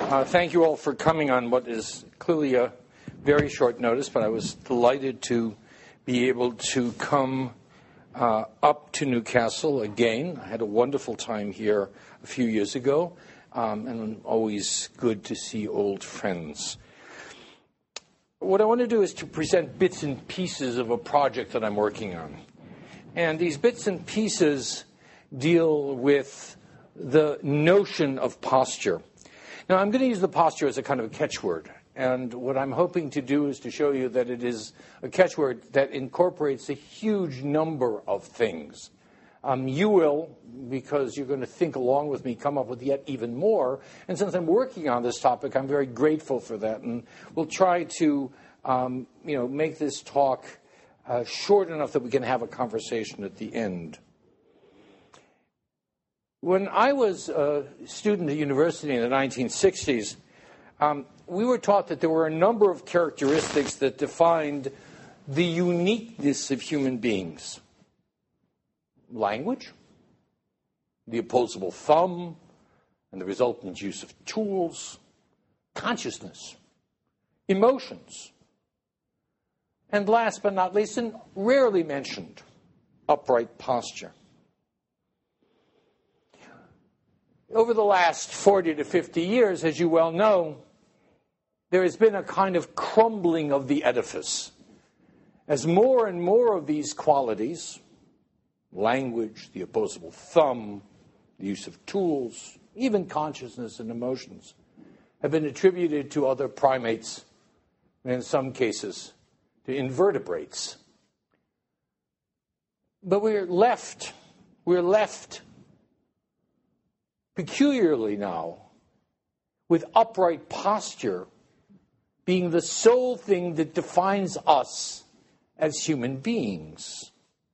Thank you all for coming on what is clearly a very short notice, but I was delighted to be able to come up to Newcastle again. I had a wonderful time here a few years ago, and always good to see old friends. What I want to do is to present bits and pieces of a project that I'm working on. And these bits and pieces deal with the notion of posture. Now, I'm going to use the posture as a kind of a catchword. And what I'm hoping to do is to show you that it is a catchword that incorporates a huge number of things. You will, because you're going to think along with me, come up with yet even more. And since I'm working on this topic, I'm very grateful for that. And we'll try to, make this talk short enough that we can have a conversation at the end. When I was a student at university in the 1960s, we were taught that there were a number of characteristics that defined the uniqueness of human beings. Language, the opposable thumb, and the resultant use of tools, consciousness, emotions, and last but not least, and rarely mentioned, upright posture. Over the last 40 to 50 years, as you well know, there has been a kind of crumbling of the edifice. As more and more of these qualities, language, the opposable thumb, the use of tools, even consciousness and emotions, have been attributed to other primates, and in some cases, to invertebrates. But we're left peculiarly now with upright posture being the sole thing that defines us as human beings.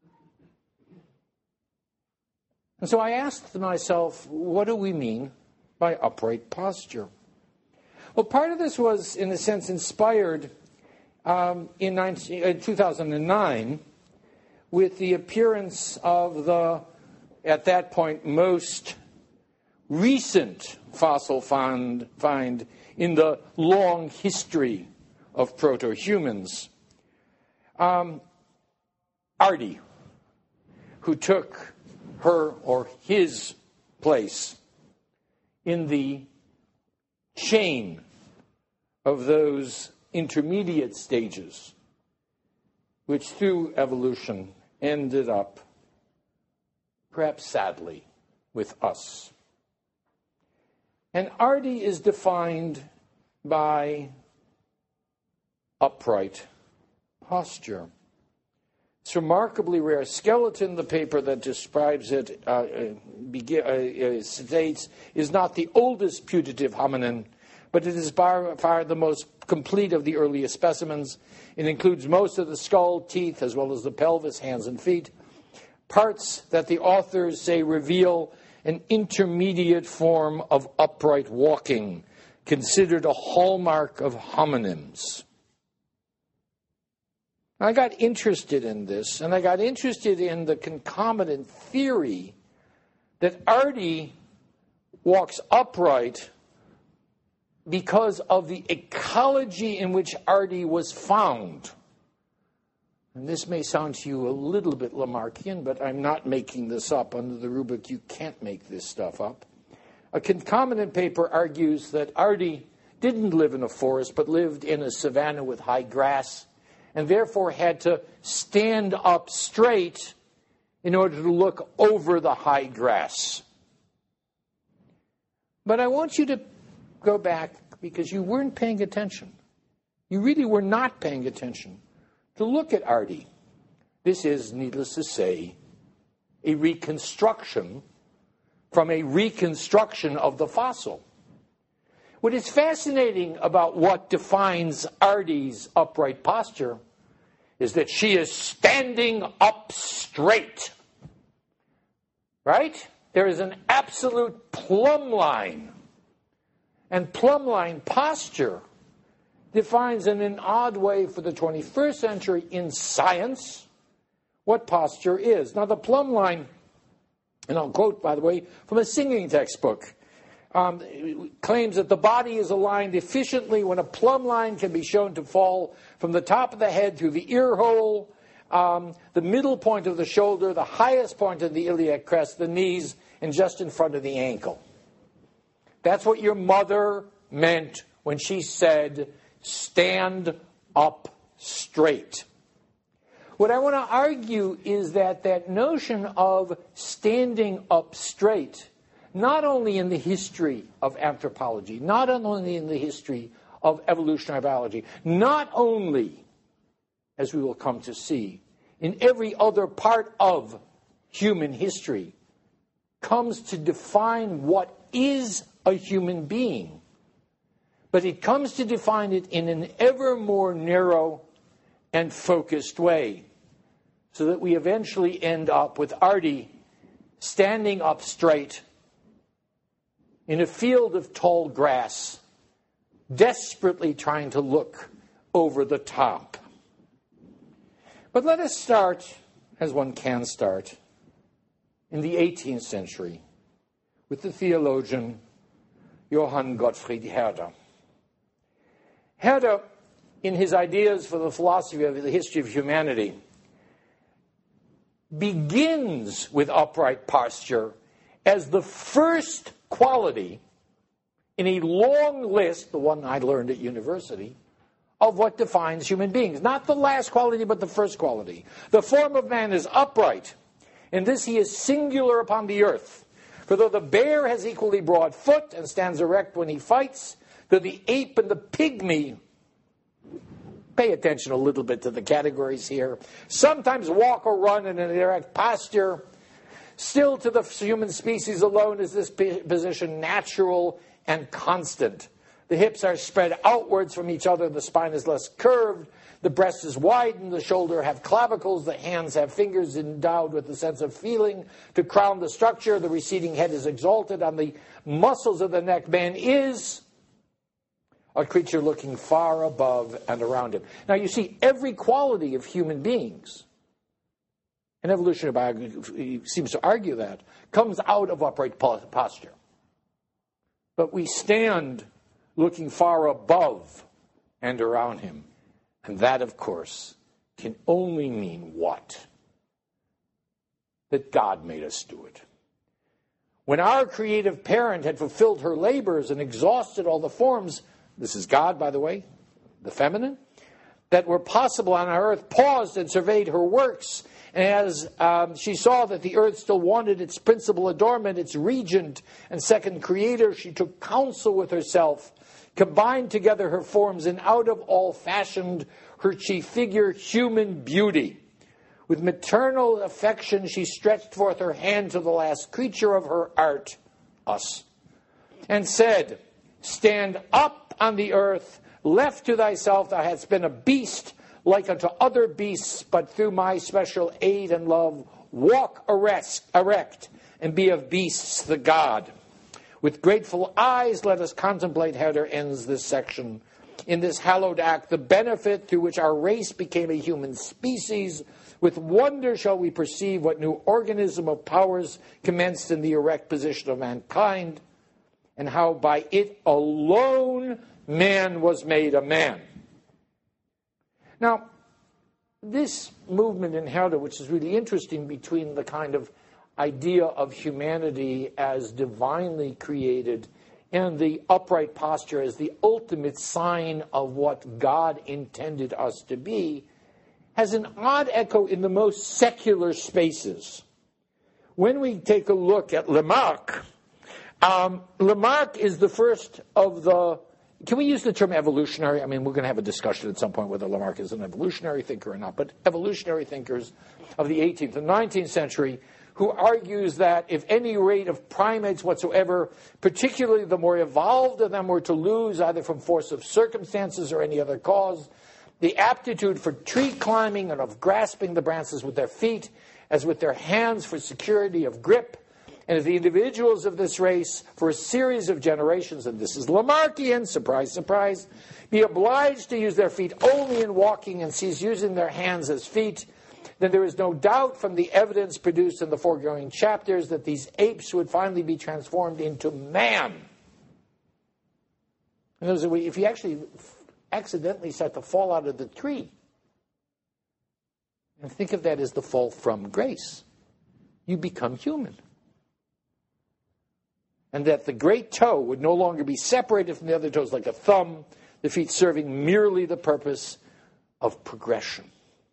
And so I asked myself, what do we mean by upright posture? Well, part of this was, in a sense, inspired in 2009 with the appearance of the, at that point, most recent fossil find in the long history of proto-humans. Ardi, who took her or his place in the chain of those intermediate stages, which through evolution ended up, perhaps sadly, with us. And Ardi is defined by upright posture. It's remarkably rare. Skeleton, the paper that describes it, states, is not the oldest putative hominin, but it is by far the most complete of the earliest specimens. It includes most of the skull, teeth, as well as the pelvis, hands, and feet, parts that the authors say reveal an intermediate form of upright walking, considered a hallmark of hominins. I got interested in this, and I got interested in the concomitant theory that Ardi walks upright because of the ecology in which Ardi was found. And this may sound to you a little bit Lamarckian, but I'm not making this up under the rubric you can't make this stuff up. A concomitant paper argues that Ardi didn't live in a forest, but lived in a savanna with high grass, and therefore had to stand up straight in order to look over the high grass. But I want you to go back, because you weren't paying attention. You really were not paying attention. To look at Ardi. This is, needless to say, a reconstruction from a reconstruction of the fossil. What is fascinating about what defines Ardi's upright posture is that she is standing up straight. Right? There is an absolute plumb line. And plumb line posture defines in an odd way for the 21st century in science what posture is. Now, the plumb line, and I'll quote, by the way, from a singing textbook, claims that the body is aligned efficiently when a plumb line can be shown to fall from the top of the head through the ear hole, the middle point of the shoulder, the highest point of the iliac crest, the knees, and just in front of the ankle. That's what your mother meant when she said, stand up straight. What I want to argue is that that notion of standing up straight, not only in the history of anthropology, not only in the history of evolutionary biology, not only, as we will come to see, in every other part of human history, comes to define what is a human being. But it comes to define it in an ever more narrow and focused way, so that we eventually end up with Artie standing up straight in a field of tall grass, desperately trying to look over the top. But let us start, as one can start, in the 18th century with the theologian Johann Gottfried Herder. Herder, in his ideas for the philosophy of the history of humanity, begins with upright posture as the first quality in a long list, the one I learned at university, of what defines human beings. Not the last quality, but the first quality. The form of man is upright. In this he is singular upon the earth. For though the bear has equally broad foot and stands erect when he fights, though the ape and the pygmy, pay attention a little bit to the categories here, sometimes walk or run in an erect posture, still to the human species alone is this position natural and constant. The hips are spread outwards from each other, the spine is less curved, the breast is widened, the shoulder have clavicles, the hands have fingers endowed with the sense of feeling. To crown the structure, the receding head is exalted. On the muscles of the neck, man is a creature looking far above and around him. Now you see, every quality of human beings, and evolutionary biology seems to argue that, comes out of upright posture. But we stand looking far above and around him. And that, of course, can only mean what? That God made us do it. When our creative parent had fulfilled her labors and exhausted all the forms, this is God, by the way, the feminine, that were possible on our earth, paused and surveyed her works. And as she saw that the earth still wanted its principal adornment, its regent and second creator, she took counsel with herself, combined together her forms, and out of all fashioned her chief figure, human beauty. With maternal affection she stretched forth her hand to the last creature of her art, us, and said, stand up on the earth, left to thyself thou hadst been a beast, like unto other beasts, but through my special aid and love, walk erect, and be of beasts the god. With grateful eyes, let us contemplate, Herder ends this section, in this hallowed act, the benefit through which our race became a human species. With wonder shall we perceive what new organism of powers commenced in the erect position of mankind, and how by it alone man was made a man. Now, this movement in Herder, which is really interesting, between the kind of idea of humanity as divinely created and the upright posture as the ultimate sign of what God intended us to be, has an odd echo in the most secular spaces. When we take a look at Lamarck, Lamarck is the first of the... Can we use the term evolutionary? I mean, we're going to have a discussion at some point whether Lamarck is an evolutionary thinker or not, but evolutionary thinkers of the 18th and 19th century who argues that if any rate of primates whatsoever, particularly the more evolved of them, were to lose either from force of circumstances or any other cause, the aptitude for tree climbing and of grasping the branches with their feet, as with their hands for security of grip, and if the individuals of this race, for a series of generations, and this is Lamarckian, surprise, surprise, be obliged to use their feet only in walking and cease using their hands as feet, then there is no doubt from the evidence produced in the foregoing chapters that these apes would finally be transformed into man. In other words, if you actually accidentally start to fall out of the tree, and think of that as the fall from grace, you become human. And that the great toe would no longer be separated from the other toes like a thumb, the feet serving merely the purpose of progression.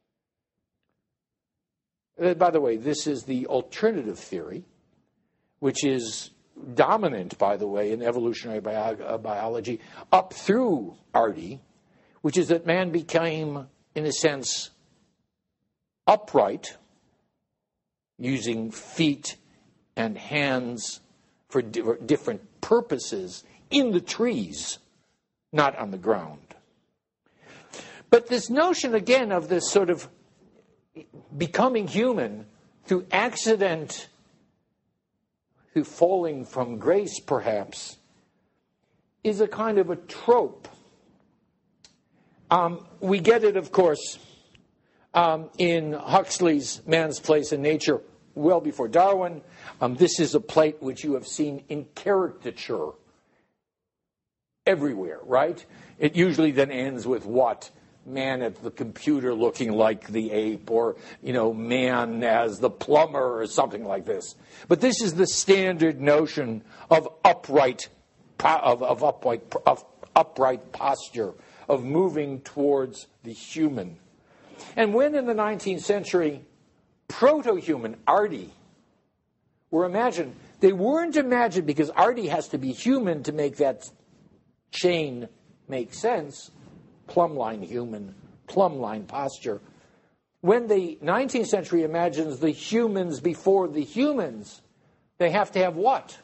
By the way, this is the alternative theory, which is dominant, by the way, in evolutionary biology up through Ardi, which is that man became, in a sense, upright, using feet and hands for different purposes in the trees, not on the ground. But this notion, again, of this sort of becoming human through accident, through falling from grace, perhaps, is a kind of a trope. We get it, of course, in Huxley's Man's Place in Nature, well before Darwin. This is a plate which you have seen in caricature everywhere, right? It usually then ends with what? Man at the computer looking like the ape, or, man as the plumber, or something like this. But this is the standard notion of upright posture, of moving towards the human. And when in the 19th century, proto-human, Ardi, were imagined, they weren't imagined because Ardi has to be human to make that chain make sense. Plumb-line human, plumb-line posture. When the 19th century imagines the humans before the humans, they have to have what?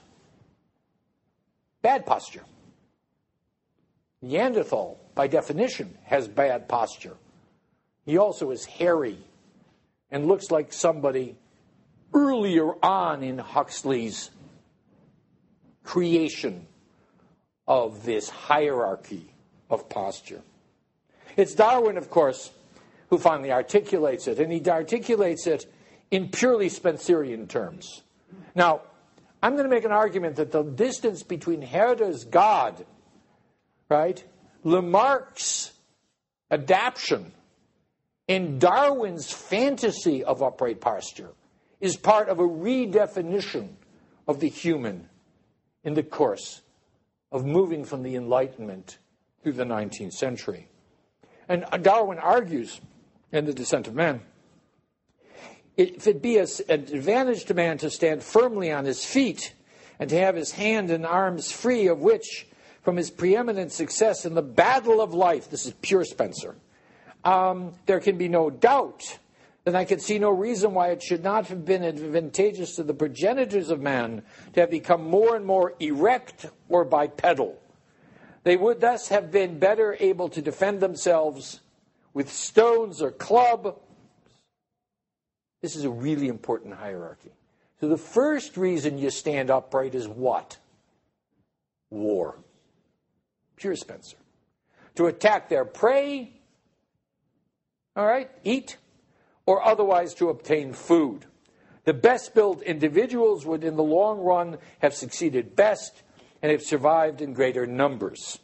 Bad posture. Neanderthal, by definition, has bad posture. He also is hairy and looks like somebody earlier on in Huxley's creation of this hierarchy of posture. It's Darwin, of course, who finally articulates it, and he articulates it in purely Spencerian terms. Now, I'm going to make an argument that the distance between Herder's God, right, Lamarck's adaptation, and Darwin's fantasy of upright posture is part of a redefinition of the human in the course of moving from the Enlightenment through the 19th century. And Darwin argues in The Descent of Man, if it be an advantage to man to stand firmly on his feet and to have his hand and arms free of which, from his preeminent success in the battle of life, this is pure Spencer, there can be no doubt, then I can see no reason why it should not have been advantageous to the progenitors of man to have become more and more erect or bipedal. They would thus have been better able to defend themselves with stones or club. This is a really important hierarchy. So the first reason you stand upright is what? War. Pure Spencer. To attack their prey, all right, eat, or otherwise to obtain food. The best-built individuals would, in the long run, have succeeded best and have survived in greater numbers.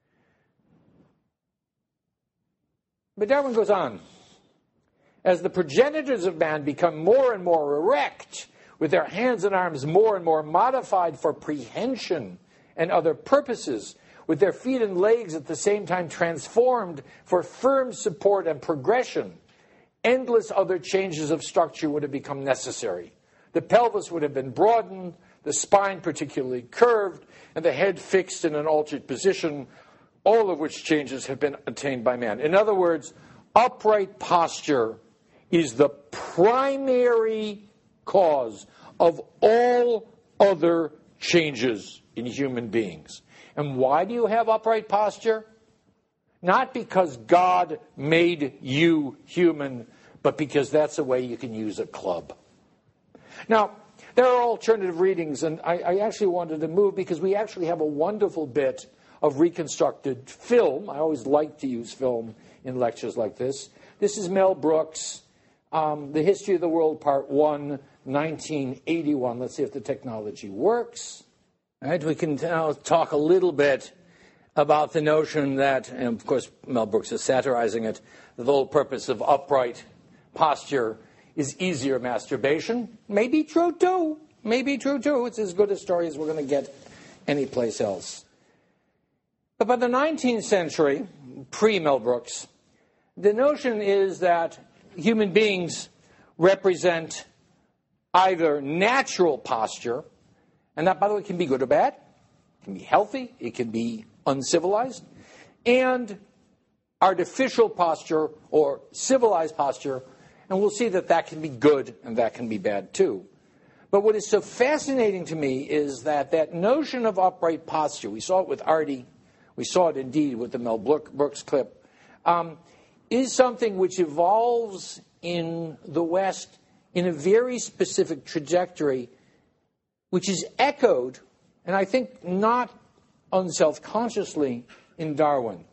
But Darwin goes on. As the progenitors of man become more and more erect, with their hands and arms more and more modified for prehension and other purposes, with their feet and legs at the same time transformed for firm support and progression, endless other changes of structure would have become necessary. The pelvis would have been broadened, the spine particularly curved, and the head fixed in an altered position, all of which changes have been attained by man. In other words, upright posture is the primary cause of all other changes in human beings. And why do you have upright posture? Not because God made you human, but because that's the way you can use a club. Now, there are alternative readings, and I actually wanted to move because we actually have a wonderful bit of reconstructed film. I always like to use film in lectures like this. This is Mel Brooks, The History of the World, Part 1, 1981. Let's see if the technology works. All right, we can now talk a little bit about the notion that, and of course Mel Brooks is satirizing it, the whole purpose of upright posture is easier masturbation. May be true too. It's as good a story as we're going to get anyplace else. But by the 19th century, pre-Mel Brooks, the notion is that human beings represent either natural posture, and that, by the way, can be good or bad. It can be healthy. It can be uncivilized. And artificial posture or civilized posture, and we'll see that that can be good and that can be bad too. But what is so fascinating to me is that that notion of upright posture, we saw it with Artie, we saw it indeed with the Mel Brooks clip, is something which evolves in the West in a very specific trajectory, which is echoed, and I think not unself-consciously, in Darwin.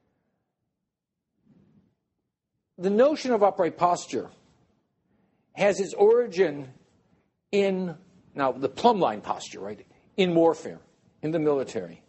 The notion of upright posture has its origin in, now, the plumb line posture, right, in warfare, in the military.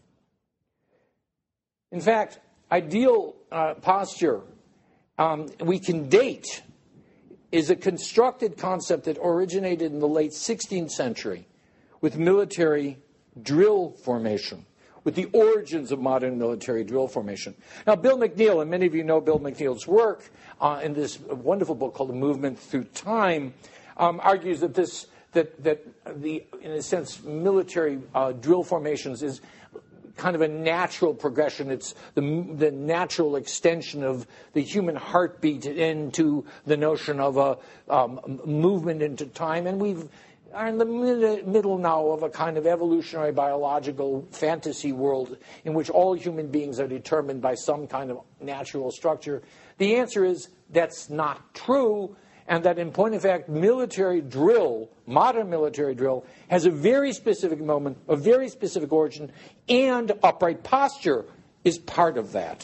In fact, ideal posture, we can date, is a constructed concept that originated in the late 16th century with military drill formation, with the origins of modern military drill formation. Now, Bill McNeill, and many of you know Bill McNeill's work in this wonderful book called The Movement Through Time, argues that the, in a sense, military drill formations is kind of a natural progression. It's the natural extension of the human heartbeat into the notion of a movement into time. And we are in the middle now of a kind of evolutionary biological fantasy world in which all human beings are determined by some kind of natural structure. The answer is that's not true, and that in point of fact, military drill, modern military drill, has a very specific moment, a very specific origin, and upright posture is part of that.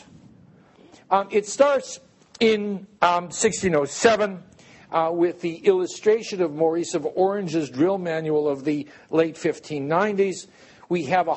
It starts in 1607 with the illustration of Maurice of Orange's drill manual of the late 1590s. We have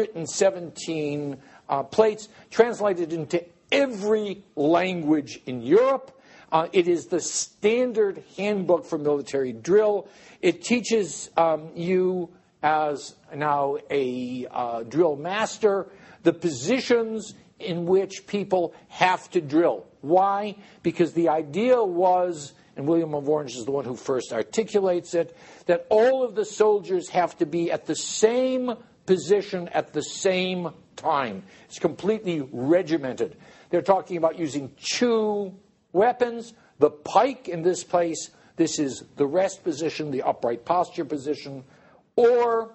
117 plates translated into every language in Europe. It is the standard handbook for military drill. It teaches you, as now a drill master, the positions in which people have to drill. Why? Because the idea was, and William of Orange is the one who first articulates it, that all of the soldiers have to be at the same position at the same time. It's completely regimented. They're talking about using two weapons. The pike in this place, this is the rest position, the upright posture position, or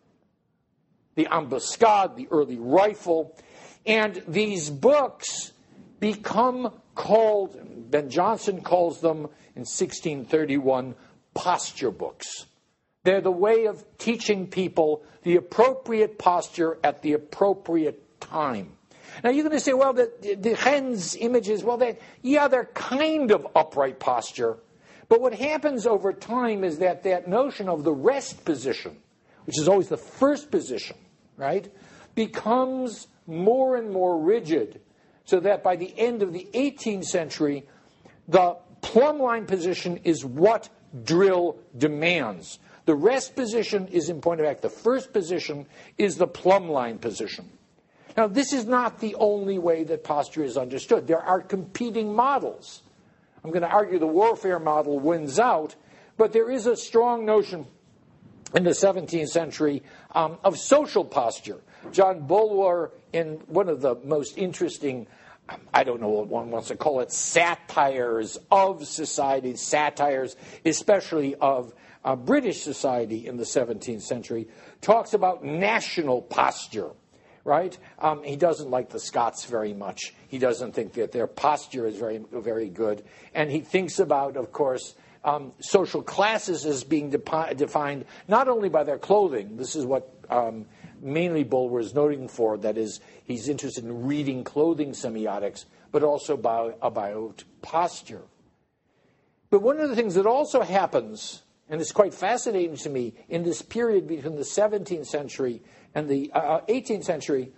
the ambuscade, the early rifle. And these books become called, Ben Jonson calls them in 1631, posture books. They're the way of teaching people the appropriate posture at the appropriate time. Now, you're going to say, well, the Hen's images, well, they're kind of upright posture. But what happens over time is that notion of the rest position, which is always the first position, right, becomes more and more rigid, so that by the end of the 18th century, the plumb line position is what drill demands. The rest position is, in point of fact, the first position is the plumb line position. Now, this is not the only way that posture is understood. There are competing models. I'm going to argue the warfare model wins out, but there is a strong notion in the 17th century of social posture. John Bulwer, in one of the most interesting, I don't know what one wants to call it, satires of society, satires especially of British society in the 17th century, talks about national posture. Right? He doesn't like the Scots very much. He doesn't think that their posture is very, very good. And he thinks about, of course, social classes as being defined not only by their clothing. This is what mainly Bulwer is noting for. That is, he's interested in reading clothing semiotics, but also about posture. But one of the things that also happens, and it's quite fascinating to me, in this period between the 17th century and the 18th century,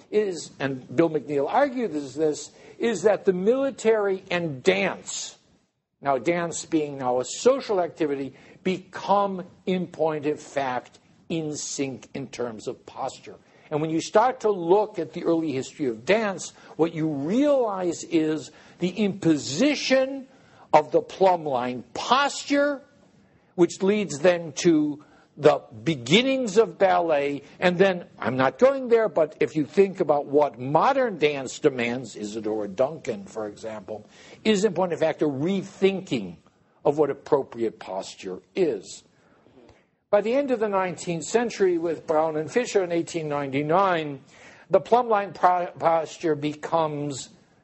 is, and Bill McNeil argued this, is that the military and dance, now dance being now a social activity, become, in point of fact, in sync in terms of posture. And when you start to look at the early history of dance, what you realize is the imposition of the plumb line posture, which leads then to the beginnings of ballet. And then, I'm not going there, but if you think about what modern dance demands, Isadora Duncan, for example, is in point of fact a rethinking of what appropriate posture is. By the end of the 19th century, with Brown and Fisher in 1899, the plumb line posture becomes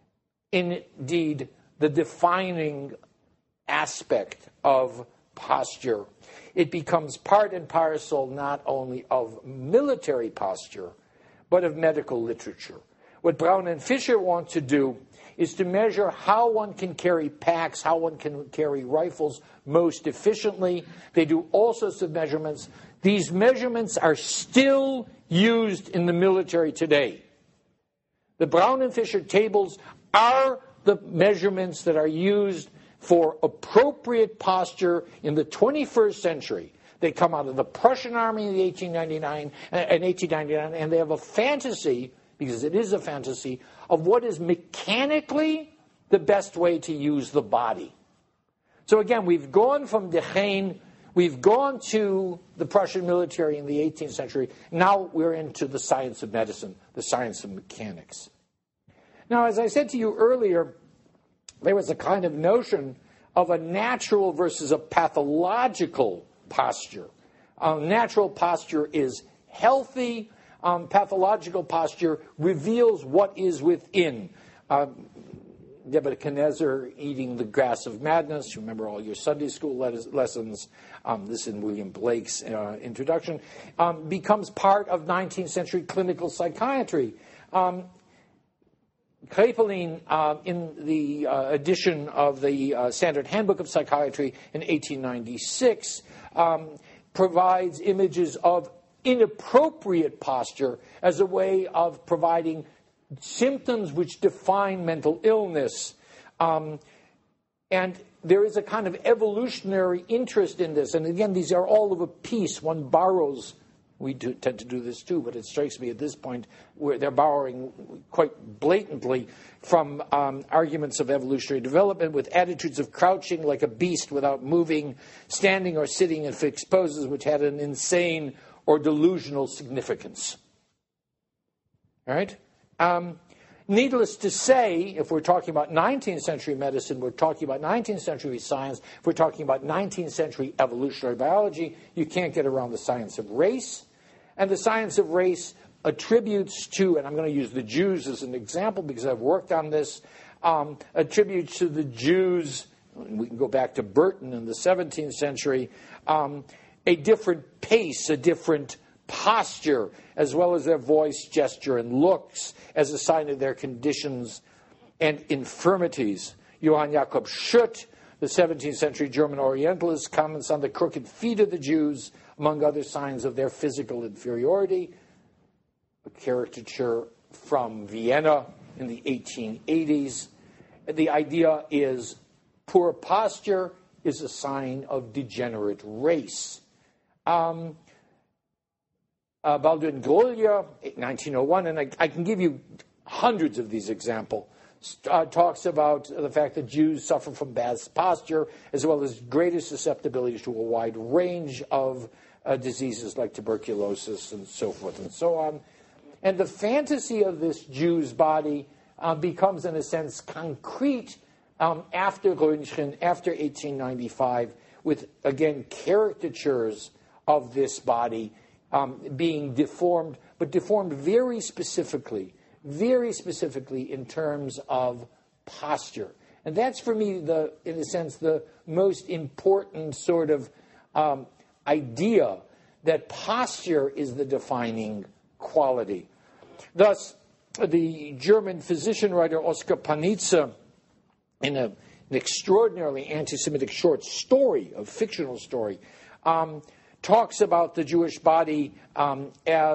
indeed the defining aspect of posture. It becomes part and parcel not only of military posture, but of medical literature. What Brown and Fisher want to do is to measure how one can carry packs, how one can carry rifles most efficiently. They do all sorts of measurements. These measurements are still used in the military today. The Brown and Fisher tables are the measurements that are used for appropriate posture in the 21st century. They come out of the Prussian army in 1899, and they have a fantasy, because it is a fantasy, of what is mechanically the best way to use the body. So again, we've gone from Dechane, we've gone to the Prussian military in the 18th century, now we're into the science of medicine, the science of mechanics. Now, as I said to you earlier, there was a kind of notion of a natural versus a pathological posture. Natural posture is healthy. Pathological posture reveals what is within. Nebuchadnezzar eating the grass of madness. You remember all your Sunday school lessons. This in William Blake's introduction. Becomes part of 19th century clinical psychiatry. Kraepelin, in the edition of the Standard Handbook of Psychiatry in 1896, provides images of inappropriate posture as a way of providing symptoms which define mental illness. And there is a kind of evolutionary interest in this. And again, these are all of a piece. One borrows. We tend to do this too, but it strikes me at this point where they're borrowing quite blatantly from arguments of evolutionary development with attitudes of crouching like a beast without moving, standing or sitting in fixed poses, which had an insane or delusional significance. All right? Needless to say, if we're talking about 19th century medicine, we're talking about 19th century science, if we're talking about 19th century evolutionary biology, you can't get around the science of race. And the science of race attributes to, and I'm going to use the Jews as an example because I've worked on this, attributes to the Jews, we can go back to Burton in the 17th century, a different pace, a different posture, as well as their voice, gesture, and looks as a sign of their conditions and infirmities. Johann Jakob Schutt, the 17th century German Orientalist, comments on the crooked feet of the Jews, among other signs of their physical inferiority. A caricature from Vienna in the 1880s. The idea is poor posture is a sign of degenerate race. Baldwin Grolier, 1901, and I can give you hundreds of these examples, talks about the fact that Jews suffer from bad posture as well as greater susceptibility to a wide range of diseases like tuberculosis and so forth and so on. And the fantasy of this Jew's body becomes, in a sense, concrete after Röntgen, after 1895, with, again, caricatures of this body being deformed, but deformed very specifically in terms of posture. And that's, for me, in a sense, the most important sort of idea that posture is the defining quality. Thus, the German physician writer Oskar Panizza, in an extraordinarily anti-Semitic short story, a fictional story, talks about the Jewish body as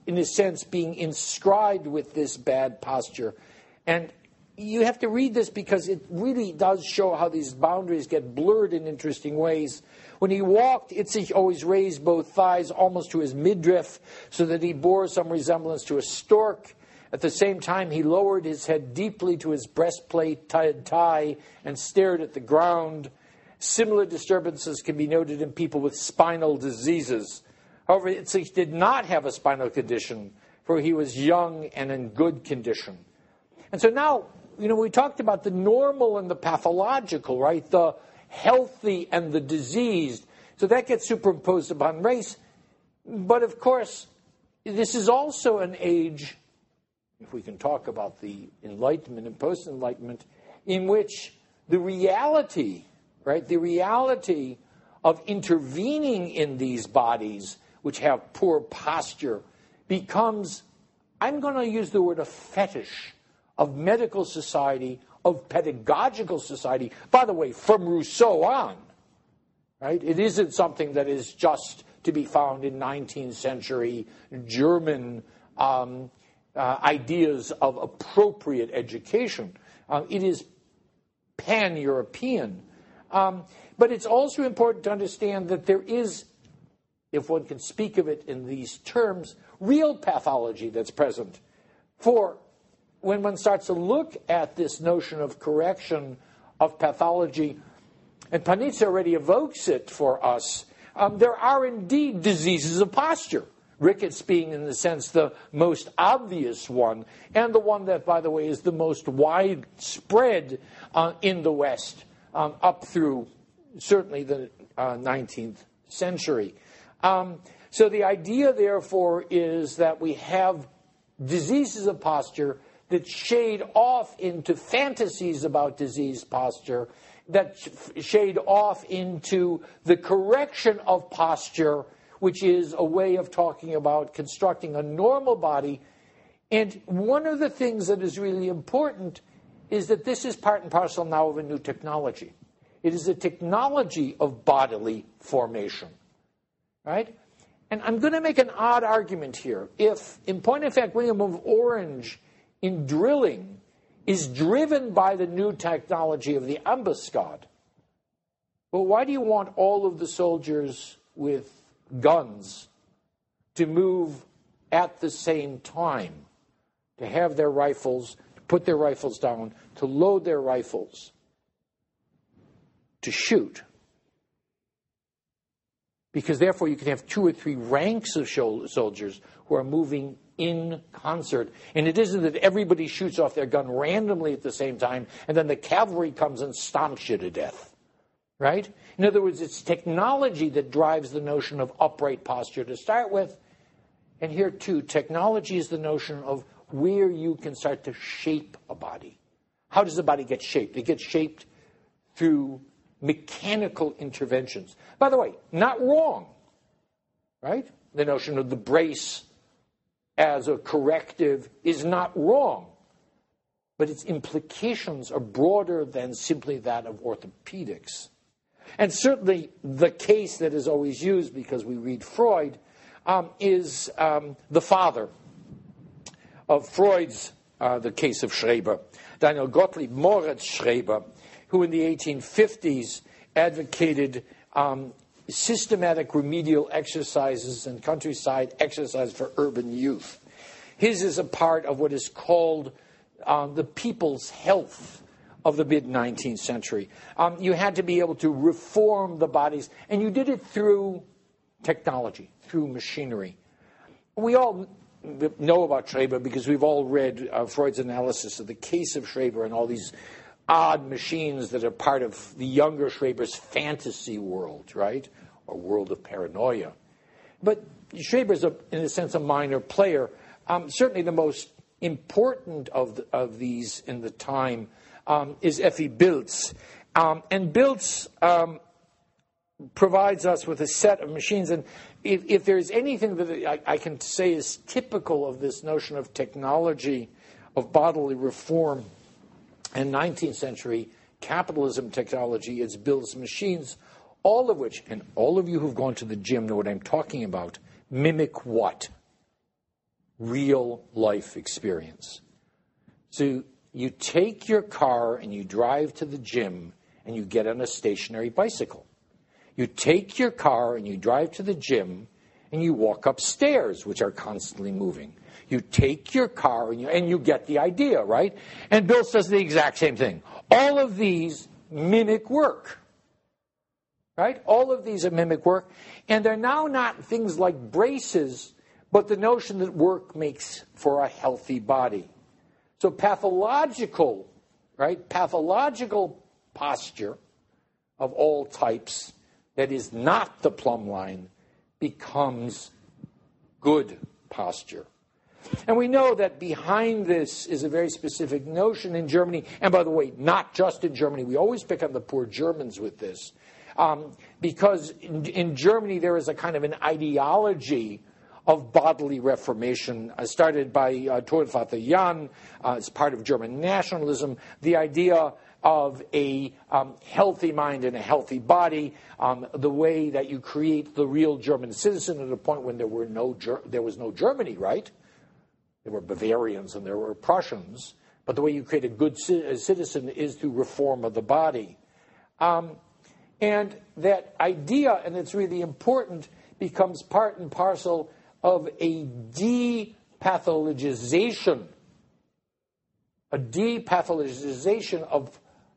in a sense, being inscribed with this bad posture. And you have to read this because it really does show how these boundaries get blurred in interesting ways. When he walked, Itzig always raised both thighs almost to his midriff so that he bore some resemblance to a stork. At the same time, he lowered his head deeply to his breastplate tie and stared at the ground. Similar disturbances can be noted in people with spinal diseases. However, Itzig did not have a spinal condition, for he was young and in good condition. And so now, we talked about the normal and the pathological, right? The healthy and the diseased. So that gets superimposed upon race. But of course, this is also an age, if we can talk about the Enlightenment and post-Enlightenment, in which the reality, right, the reality of intervening in these bodies which have poor posture becomes, I'm going to use the word a fetish of medical society, of pedagogical society. By the way, from Rousseau on, right? It isn't something that is just to be found in 19th century German ideas of appropriate education. It is pan-European. But it's also important to understand that there is, if one can speak of it in these terms, real pathology that's present. For when one starts to look at this notion of correction of pathology, and Panizza already evokes it for us, there are indeed diseases of posture. Rickets being, in the sense, the most obvious one, and the one that, by the way, is the most widespread in the West, up through certainly the 19th century. So the idea, therefore, is that we have diseases of posture that shade off into fantasies about diseased posture, that shade off into the correction of posture, which is a way of talking about constructing a normal body. And one of the things that is really important is that this is part and parcel now of a new technology. It is a technology of bodily formation, right? And I'm going to make an odd argument here. If, in point of fact, William of Orange in drilling is driven by the new technology of the ambuscade, well, why do you want all of the soldiers with guns to move at the same time, to have their rifles, to put their rifles down, to load their rifles, to shoot? Because therefore you can have 2 or 3 ranks of soldiers who are moving in concert. And it isn't that everybody shoots off their gun randomly at the same time and then the cavalry comes and stomps you to death. Right? In other words, it's technology that drives the notion of upright posture to start with. And here, too, technology is the notion of where you can start to shape a body. How does the body get shaped? It gets shaped through mechanical interventions. By the way, not wrong, right? The notion of the brace as a corrective is not wrong, but its implications are broader than simply that of orthopedics. And certainly the case that is always used, because we read Freud, is the father of Freud's, the case of Schreber, Daniel Gottlieb Moritz Schreber, who in the 1850s advocated systematic remedial exercises and countryside exercise for urban youth. His is a part of what is called the people's health of the mid-19th century. You had to be able to reform the bodies, and you did it through technology, through machinery. We all know about Schreber because we've all read Freud's analysis of the case of Schreber and all these odd machines that are part of the younger Schreber's fantasy world, right? Or world of paranoia. But Schreber's, in a sense, a minor player. Certainly the most important of these in the time is Effie Biltz. And Biltz provides us with a set of machines. And if there's anything that I can say is typical of this notion of technology, of bodily reform, and 19th century capitalism technology, it's Biltz's machines, all of which, and all of you who've gone to the gym know what I'm talking about, mimic what? real life experience. So you take your car and you drive to the gym and you get on a stationary bicycle. You take your car and you drive to the gym and you walk up stairs, which are constantly moving. You take your car and you get the idea, right? And Bill says the exact same thing. All of these mimic work, right? All of these are mimic work. And they're now not things like braces, but the notion that work makes for a healthy body. So pathological, right? Pathological posture of all types that is not the plumb line becomes good posture. And we know that behind this is a very specific notion in Germany, and by the way, not just in Germany. We always pick on the poor Germans with this, because in Germany there is a kind of an ideology of bodily reformation, started by Todvater Jan as part of German nationalism, the idea of a healthy mind and a healthy body, the way that you create the real German citizen at a point when there was no Germany, right? There were Bavarians and there were Prussians, but the way you create a good citizen is through reform of the body. And that idea, and it's really important, becomes part and parcel of a depathologization of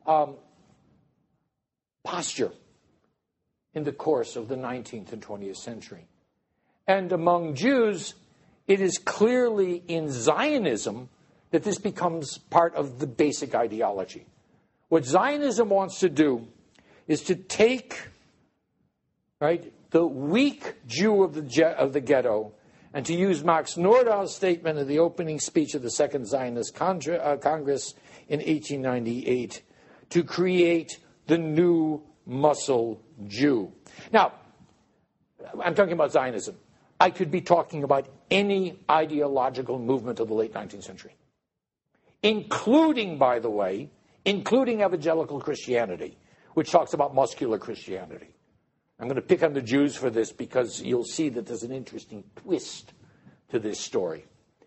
posture in the course of the 19th and 20th century. And among Jews, it is clearly in Zionism that this becomes part of the basic ideology. What Zionism wants to do is to take, right, the weak Jew of the ghetto, and to use Max Nordau's statement in the opening speech of the Second Zionist Congress in 1898 to create the new muscle Jew. Now, I'm talking about Zionism. I could be talking about any ideological movement of the late 19th century, including, by the way, evangelical Christianity, which talks about muscular Christianity. I'm going to pick on the Jews for this because you'll see that there's an interesting twist to this story.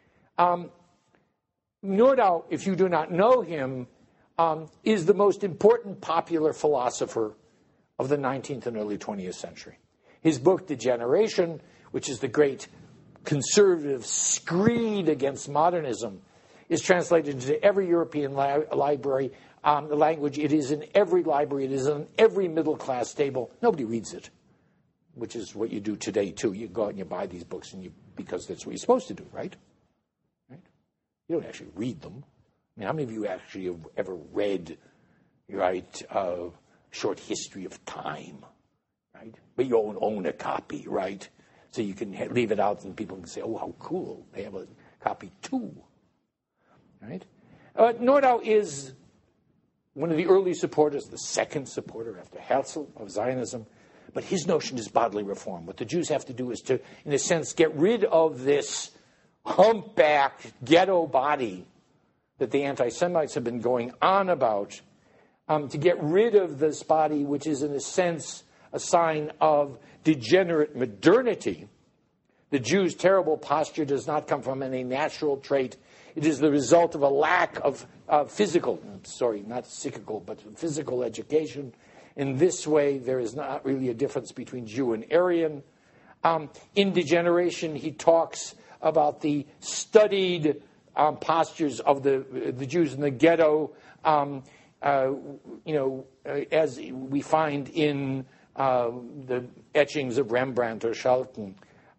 Nordau, if you do not know him, is the most important popular philosopher of the 19th and early 20th century. His book, Degeneration, which is the great conservative screed against modernism, is translated into every European library. The language, it is in every library, it is in every middle-class table. Nobody reads it, which is what you do today, too. You go out and you buy these books because that's what you're supposed to do, right? You don't actually read them. I mean, how many of you actually have ever read, right, Short History of Time, right? But you own a copy, right? So you can leave it out and people can say, oh, how cool. They have a copy, too, right? Nordau is one of the early supporters, the second supporter after Herzl of Zionism. But his notion is bodily reform. What the Jews have to do is to, in a sense, get rid of this humpback ghetto body that the anti-Semites have been going on about, to get rid of this body, which is, in a sense, a sign of degenerate modernity. The Jew's terrible posture does not come from any natural trait. It is the result of a lack of physical education. In this way, there is not really a difference between Jew and Aryan. In Degeneration, he talks about the studied postures of the Jews in the ghetto, as we find in the etchings of Rembrandt or Schalken.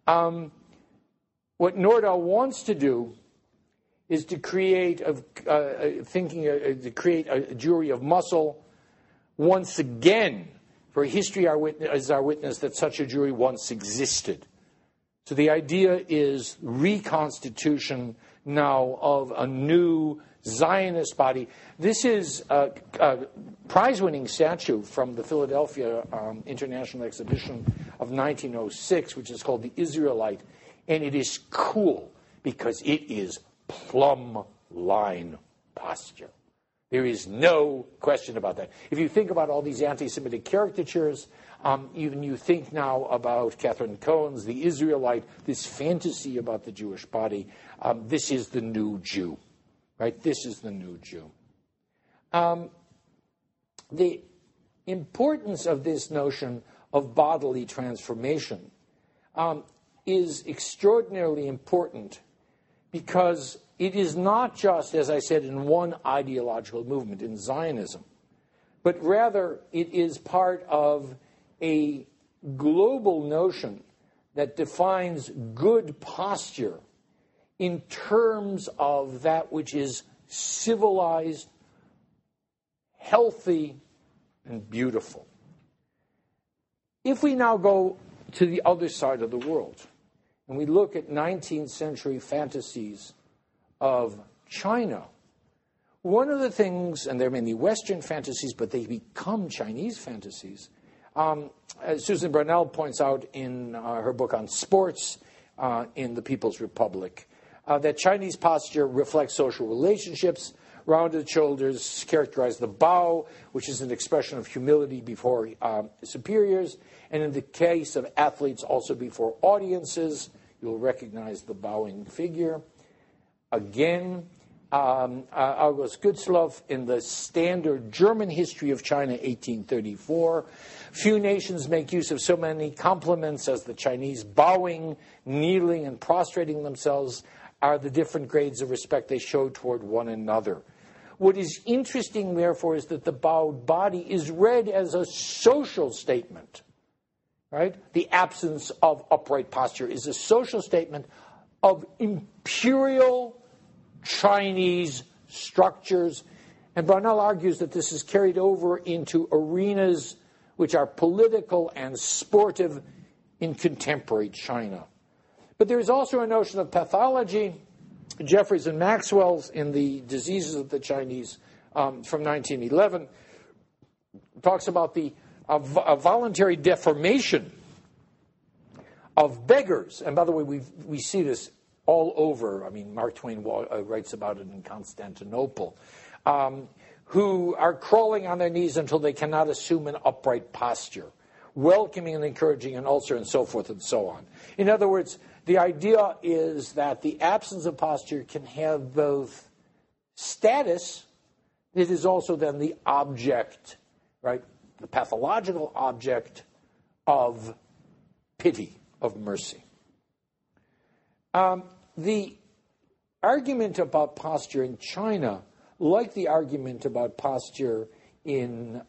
What Nordau wants to do is to create a Jewry of muscle once again. For history is our witness that such a Jewry once existed. So the idea is reconstitution now of a new Zionist body. This is a prize-winning statue from the Philadelphia International Exhibition of 1906, which is called the Israelite, and it is cool because it is plumb line posture. There is no question about that. If you think about all these anti-Semitic caricatures, even you think now about Catherine Cohen's The Israelite, this fantasy about the Jewish body, this is the new Jew, right? This is the new Jew. The importance of this notion of bodily transformation is extraordinarily important because it is not just, as I said, in one ideological movement, in Zionism, but rather it is part of a global notion that defines good posture in terms of that which is civilized, healthy, and beautiful. If we now go to the other side of the world and we look at 19th century fantasies of China, one of the things, and there are many Western fantasies, but they become Chinese fantasies, as Susan Brownell points out in her book on sports in the People's Republic, that Chinese posture reflects social relationships. Rounded shoulders characterize the bow, which is an expression of humility before superiors, and in the case of athletes, also before audiences. You'll recognize the bowing figure. Again, August Gützloff in the Standard German History of China, 1834. Few nations make use of so many compliments as the Chinese. Bowing, kneeling, and prostrating themselves are the different grades of respect they show toward one another. What is interesting, therefore, is that the bowed body is read as a social statement, right? The absence of upright posture is a social statement of imperial Chinese structures. And Brownell argues that this is carried over into arenas which are political and sportive in contemporary China. But there is also a notion of pathology. Jeffries and Maxwell's in The Diseases of the Chinese from 1911 talks about the voluntary deformation of beggars. And by the way, we see this all over. I mean, Mark Twain writes about it in Constantinople, who are crawling on their knees until they cannot assume an upright posture, welcoming and encouraging an ulcer, and so forth and so on. In other words, the idea is that the absence of posture can have both status, it is also then the object, right, the pathological object of pity, of mercy. The argument about posture in China, like the argument about posture in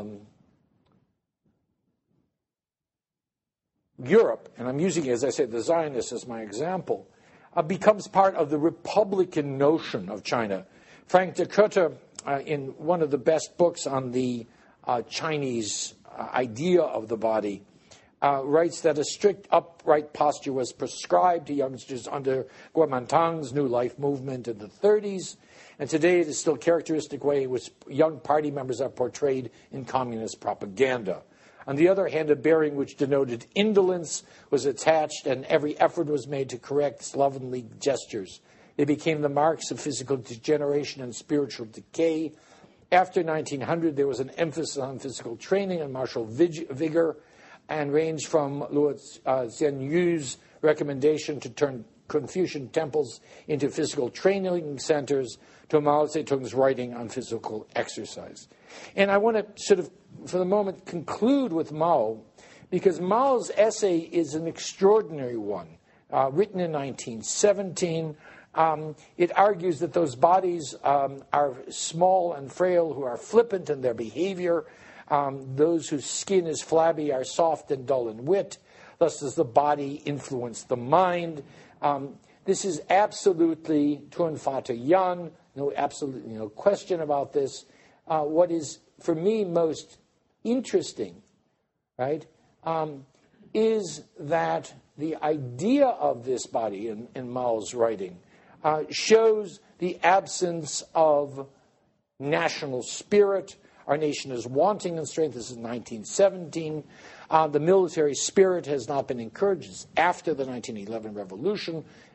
Europe, and I'm using, as I said, the Zionists as my example, becomes part of the republican notion of China. Frank de Cotte, in one of the best books on the Chinese idea of the body, writes that a strict upright posture was prescribed to youngsters under Kuomintang's New Life movement in the 30s, and today it is still a characteristic way in which young party members are portrayed in communist propaganda. On the other hand, a bearing which denoted indolence was attached, and every effort was made to correct slovenly gestures. They became the marks of physical degeneration and spiritual decay. After 1900, there was an emphasis on physical training and martial vigor, and ranged from Luo Zhenyu's recommendation to turn Confucian temples into physical training centers to Mao Zedong's writing on physical exercise. And I want to sort of, for the moment, conclude with Mao, because Mao's essay is an extraordinary one, written in 1917. It argues that those bodies are small and frail, who are flippant in their behavior. Those whose skin is flabby are soft and dull in wit. Thus does the body influence the mind. This is absolutely Tun Fata Yan, absolutely no question about this. What is, for me, most interesting, right, is that the idea of this body in Mao's writing shows the absence of national spirit. Our nation is wanting in strength. This is 1917. The military spirit has not been encouraged. It's after the 1911 revolution.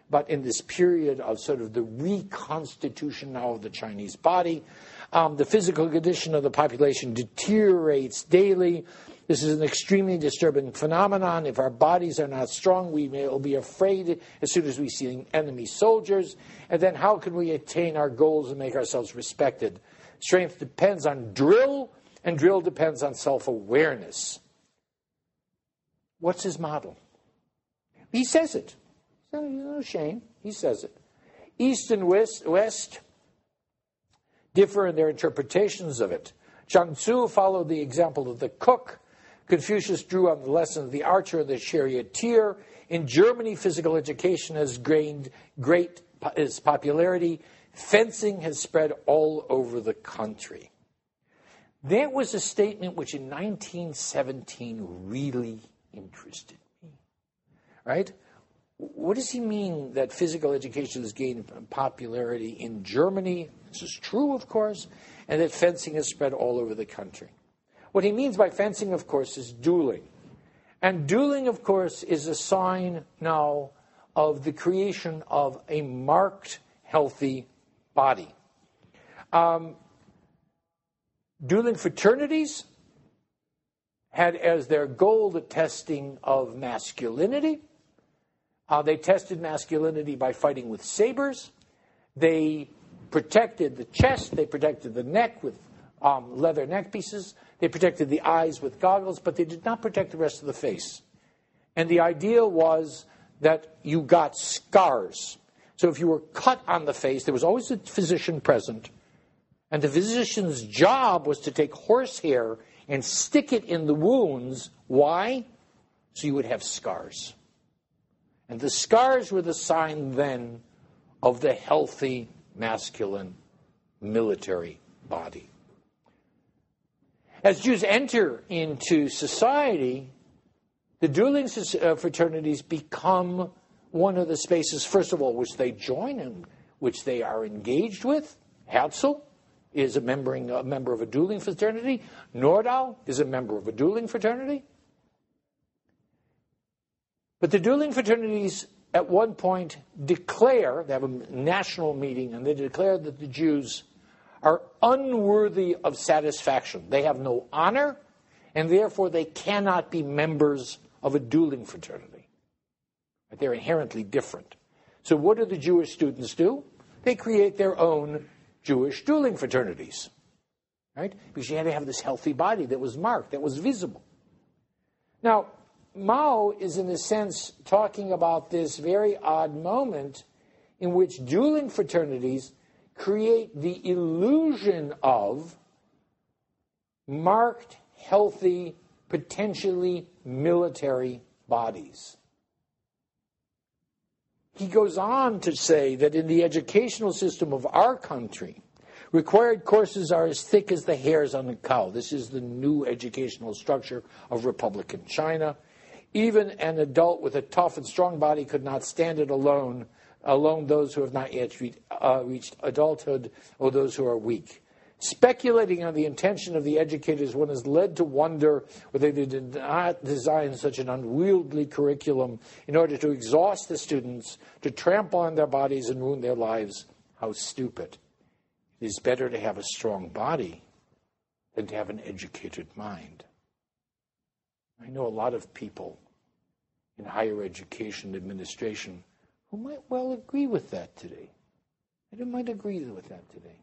but in this period of sort of the reconstitution now of the Chinese body. The physical condition of the population deteriorates daily. This is an extremely disturbing phenomenon. If our bodies are not strong, we will be afraid as soon as we see enemy soldiers. And then how can we attain our goals and make ourselves respected? Strength depends on drill, and drill depends on self-awareness. What's his model? He says it. No shame. He says it. East and West differ in their interpretations of it. Zhang Tzu followed the example of the cook. Confucius drew on the lesson of the archer and the charioteer. In Germany, physical education has gained great popularity. Fencing has spread all over the country. That was a statement which in 1917 really interested me. Right? What does he mean that physical education has gained popularity in Germany? This is true, of course, and that fencing has spread all over the country. What he means by fencing, of course, is dueling. And dueling, of course, is a sign now of the creation of a marked, healthy body. Dueling fraternities had as their goal the testing of masculinity. They tested masculinity by fighting with sabers. They protected the chest. They protected the neck with leather neck pieces. They protected the eyes with goggles, but they did not protect the rest of the face. And the idea was that you got scars. So if you were cut on the face, there was always a physician present. And the physician's job was to take horsehair and stick it in the wounds. Why? So you would have scars. And the scars were the sign then of the healthy, masculine, military body. As Jews enter into society, the dueling fraternities become one of the spaces, first of all, which they join and which they are engaged with. Herzl is a member of a dueling fraternity. Nordau is a member of a dueling fraternity. But the dueling fraternities at one point declare, they have a national meeting, and they declare that the Jews are unworthy of satisfaction. They have no honor, and therefore they cannot be members of a dueling fraternity. They're inherently different. So what do the Jewish students do? They create their own Jewish dueling fraternities, right? Because you had to have this healthy body that was marked, that was visible. Now, Mao is in a sense talking about this very odd moment in which dueling fraternities create the illusion of marked, healthy, potentially military bodies. He goes on to say that in the educational system of our country, required courses are as thick as the hairs on a cow. This is the new educational structure of Republican China. Even an adult with a tough and strong body could not stand it alone those who have not yet reached adulthood or those who are weak. Speculating on the intention of the educators, one is led to wonder whether they did not design such an unwieldy curriculum in order to exhaust the students, to trample on their bodies and ruin their lives. How stupid. It is better to have a strong body than to have an educated mind. I know a lot of people in higher education administration who might well agree with that today. They might agree with that today.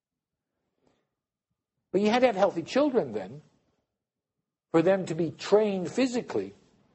But you had to have healthy children then for them to be trained physically.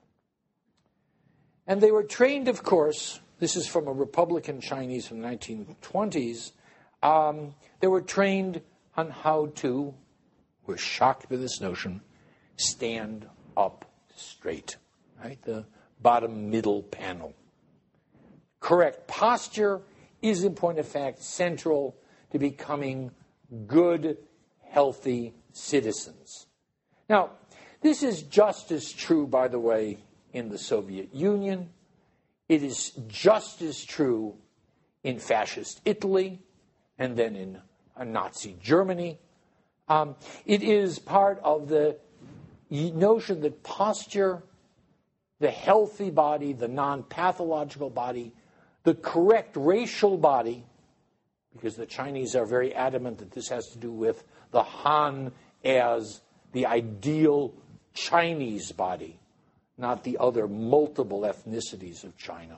And they were trained, of course, this is from a Republican Chinese from the 1920s, they were trained on how to, we're shocked by this notion, stand up straight, right? The bottom middle panel. Correct posture is, in point of fact, central to becoming good, healthy citizens. Now, this is just as true, by the way, in the Soviet Union. It is just as true in fascist Italy and then in Nazi Germany. It is part of the notion that posture, the healthy body, the non-pathological body, the correct racial body, because the Chinese are very adamant that this has to do with the Han as the ideal Chinese body, not the other multiple ethnicities of China.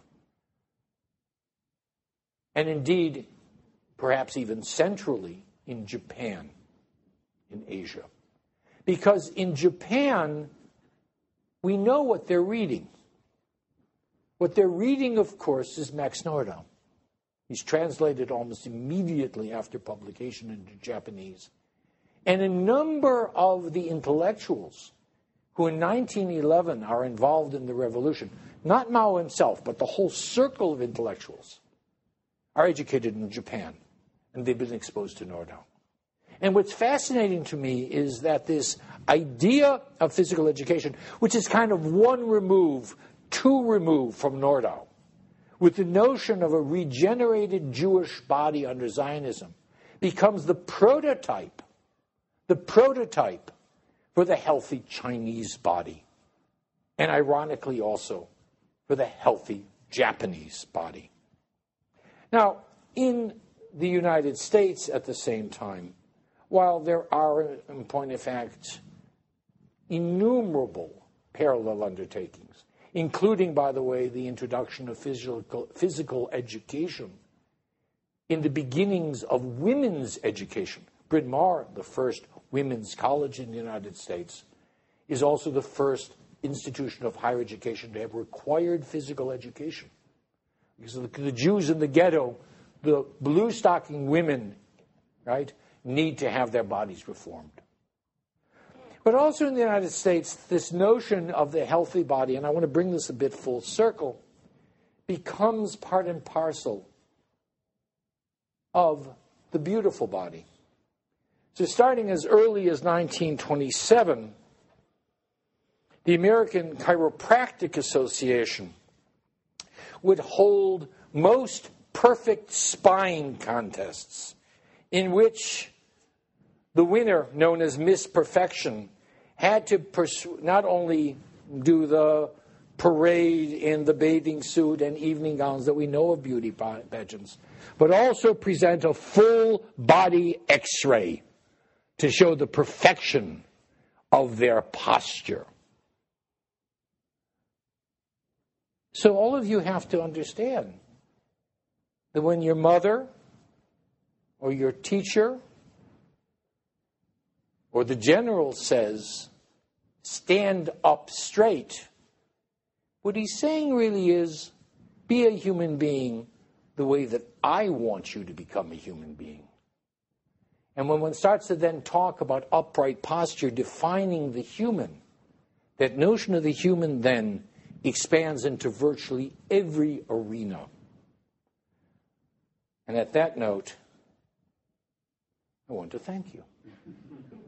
And indeed, perhaps even centrally in Japan, in Asia. Because in Japan, we know what they're reading. What they're reading, of course, is Max Nordau. He's translated almost immediately after publication into Japanese. And a number of the intellectuals who in 1911 are involved in the revolution, not Mao himself, but the whole circle of intellectuals, are educated in Japan. And they've been exposed to Nordau. And what's fascinating to me is that this idea of physical education, which is kind of two remove from Nordau, with the notion of a regenerated Jewish body under Zionism, becomes the prototype for the healthy Chinese body, and ironically also for the healthy Japanese body. Now, in the United States at the same time, while there are, in point of fact, innumerable parallel undertakings, including, by the way, the introduction of physical education in the beginnings of women's education. Bryn Mawr, the first women's college in the United States, is also the first institution of higher education to have required physical education. Because the Jews in the ghetto, the blue-stocking women, right, need to have their bodies reformed. But also in the United States, this notion of the healthy body, and I want to bring this a bit full circle, becomes part and parcel of the beautiful body. So starting as early as 1927, the American Chiropractic Association would hold most perfect spine contests in which the winner, known as Miss Perfection, had to not only do the parade in the bathing suit and evening gowns that we know of beauty pageants, but also present a full body X-ray to show the perfection of their posture. So all of you have to understand that when your mother or your teacher or the general says, stand up straight, what he's saying really is, be a human being the way that I want you to become a human being. And when one starts to then talk about upright posture, defining the human, that notion of the human then expands into virtually every arena. And at that note, I want to thank you.